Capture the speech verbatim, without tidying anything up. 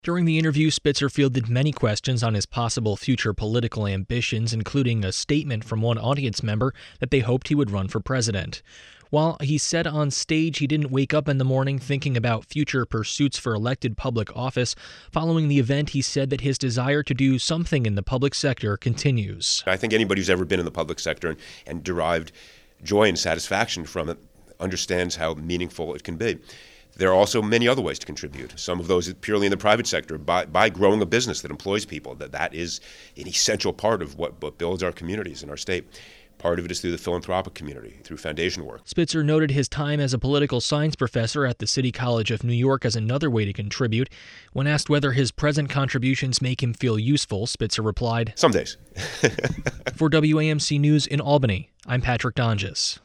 During the interview, Spitzer fielded many questions on his possible future political ambitions, including a statement from one audience member that they hoped he would run for president. While he said on stage he didn't wake up in the morning thinking about future pursuits for elected public office, following the event he said that his desire to do something in the public sector continues. I think anybody who's ever been in the public sector and, and derived joy and satisfaction from it understands how meaningful it can be. There are also many other ways to contribute. Some of those purely in the private sector, by, by growing a business that employs people. That that is an essential part of what, what builds our communities in our state. Part of it is through the philanthropic community, through foundation work. Spitzer noted his time as a political science professor at the City College of New York as another way to contribute. When asked whether his present contributions make him feel useful, Spitzer replied, "Some days." For W A M C News in Albany, I'm Patrick Donges.